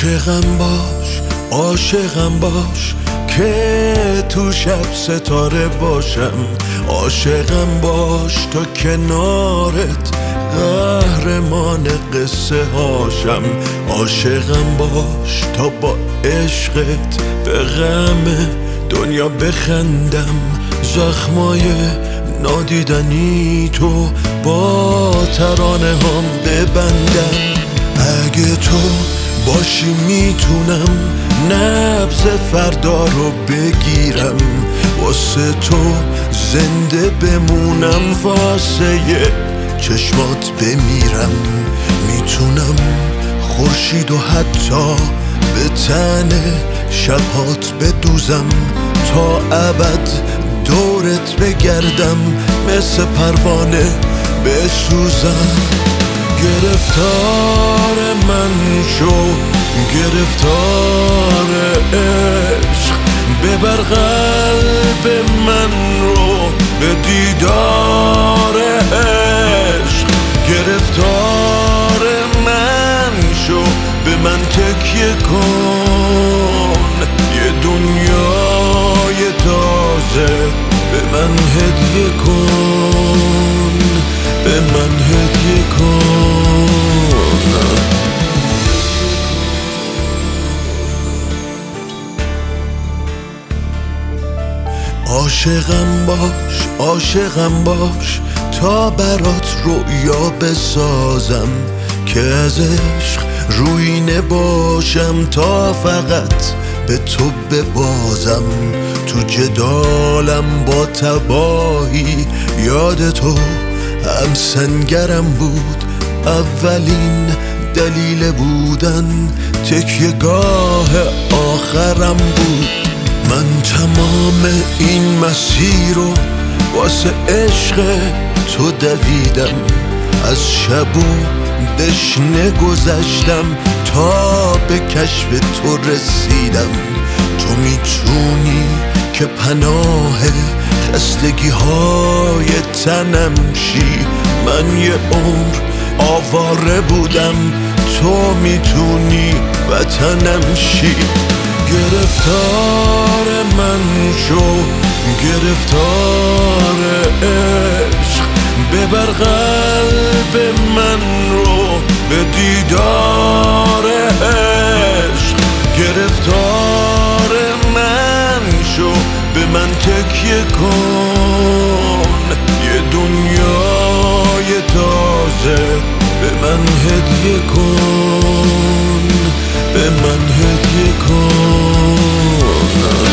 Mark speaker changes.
Speaker 1: عاشقم باش که تو شب ستاره باشم. عاشقم باش تا کنارت قهرمان قصه هاشم. عاشقم باش تا با عشقت به غم دنیا بخندم. زخمای نادیدنی تو با ترانه هم ببندم. اگه تو باشی میتونم نبض فردا رو بگیرم. واسه تو زنده بمونم، واسه چشمات بمیرم. میتونم خورشید و حتی به تن شبهات بدوزم، تا ابد دورت بگردم، مثل پروانه بسوزم. گرفتار من شو، گرفتار عشق، ببر قلب من رو به دیدار عشق. گرفتار من شو، به من تکیه کن، یه دنیای تازه به من هدیه کن، به من هدیه کن. عاشقم باش تا برات رویا بسازم، که از عشق روی نباشم، تا فقط به تو ببازم. تو جدالم با تباهی یاد تو هم سنگرم بود، اولین دلیل بودن تکیه‌گاه آخرم بود. من تمام این مسیر رو واسه عشق تو دویدم، از شب و دشنه گذشتم تا به کشف تو رسیدم. تو میتونی که پناه خستگی های تنم شی، من یه عمر آواره بودم، تو میتونی وطنم شی. گرفتار من شو، گرفتار عشق، ببر قلب من رو به دیدار عشق. گرفتار من شو، به من تکیه کن، یه دنیای تازه به من هدیه کن، به من هدیه کن.